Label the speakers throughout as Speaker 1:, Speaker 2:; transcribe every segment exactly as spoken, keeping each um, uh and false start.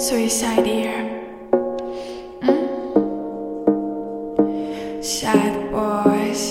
Speaker 1: Suicide here. Mm? Sad boys.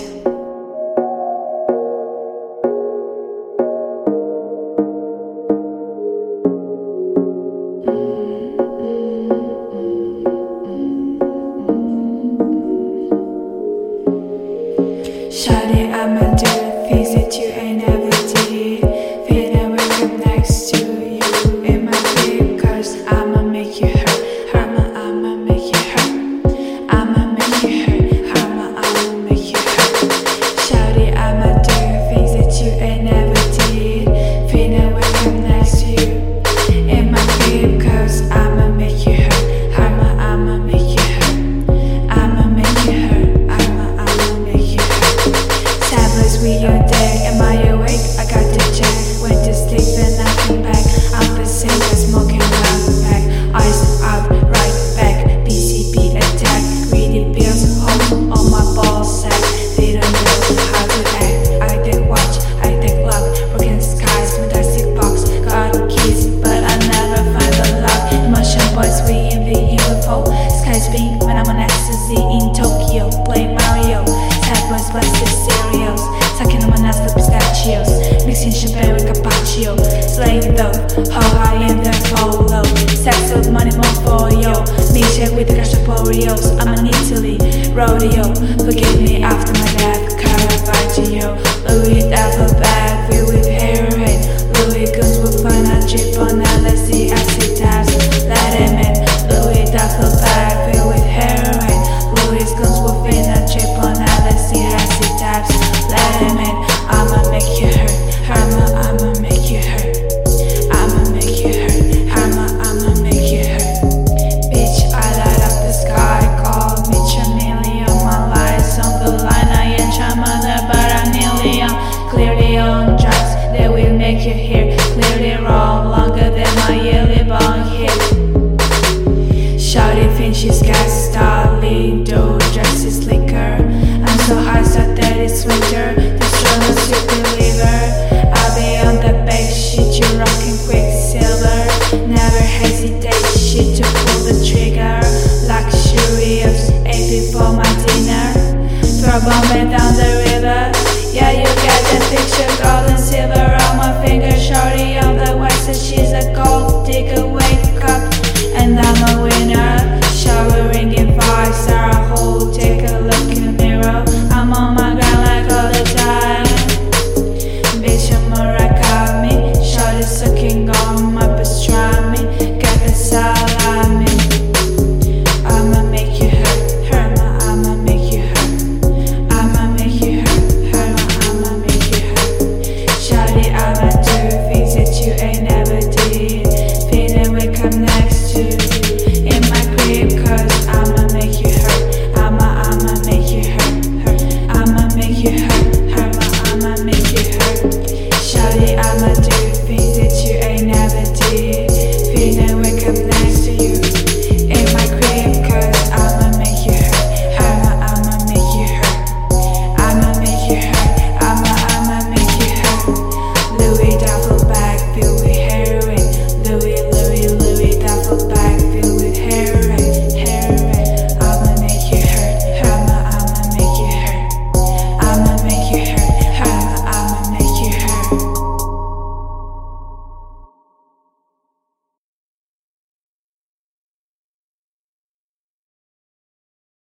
Speaker 1: Shawty, I'ma do things that you ain't never did. Feeling wake up next to you in my bed, cause I'ma make you hurt. I'ma, I'ma make you hurt. I'ma make you hurt. I'ma, I'ma make you hurt. Shawty, I'ma do things that you ain't never did. Feeling wake up next to you in my bed, cause I'ma make you hurt. I'ma, I'ma make you hurt. I'ma make you hurt. I'ma, I'ma make you hurt. Tablets, we on deck. Am I awake? I got the check. Went to sleep and I came back. I'm the same as smoking loud back. Eyes up, right back. B C B attack. Greedy bills, hold on my ball sack. They don't know how to act. I take watch, I take luck. Broken skies, fantastic box. Got keys, but I never find the lock. Emotion boys, we in the U F O. Skies pink when I'm on ecstasy in Tokyo. Play Mario. Tablets, blasted cereals. Sucking on my nuts with pistachios. Mixing champagne with carpaccio. Slave though, how high in the polo. Sex with money more for yo. Milkshake with the cash of Oreos. I'm in Italy, rodeo. Forgive me after my death, Caravaggio. Louis duffel bag filled with heroin. Louis guns will find a drip on L S D acid tabs. Let him in. Louis duffel bag filled with heroin. Louis guns will find a drip on L S D acid tabs. Let him in. I'ma make you hurt. I'ma, I'ma make you hurt. I'ma make you hurt. I'ma, I'ma make you hurt. Bitch, I light up the sky. Call me chameleon. My life's on the line. I ain't your mother, but I'm million. Clearly on drugs, they will make you hear. Clearly wrong, longer than my yearly bong hit. Shawty thinks she's got Starling, dough, dress is liquor. I'm so high, so that it's winter. The struggle to deliver. I'll be on the back shit, you rockin' quicksilver. Never hesitate shit to pull the trigger. Luxurious, eight before my dinner. Throw a bomb down the river. Yeah, you get the picture.